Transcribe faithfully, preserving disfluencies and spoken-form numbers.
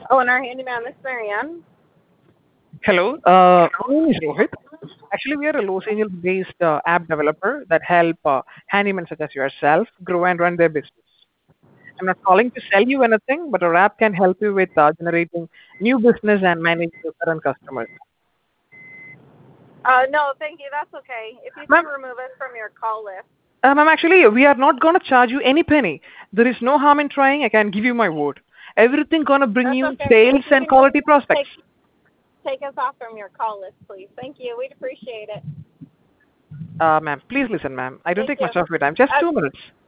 Owner Handyman, Miss Marianne. Hello, uh, my name is Rohit. Actually, we are a Los Angeles-based uh, app developer that help uh, handymen such as yourself grow and run their business. I'm not calling to sell you anything, but our app can help you with uh, generating new business and manage your current customers. Uh, no, thank you. That's okay. If you can Ma'am, remove us from your call list. uh, ma'am, actually, we are not gonna charge you any penny. There is no harm in trying. I can give you my word. Everything gonna bring That's you okay. If sales you and can just quality prospects. take take us off from your call list, please. Thank you. We'd appreciate it. Uh, ma'am, please listen, ma'am. I don't Thank take you. much of your time. Just Uh, two minutes.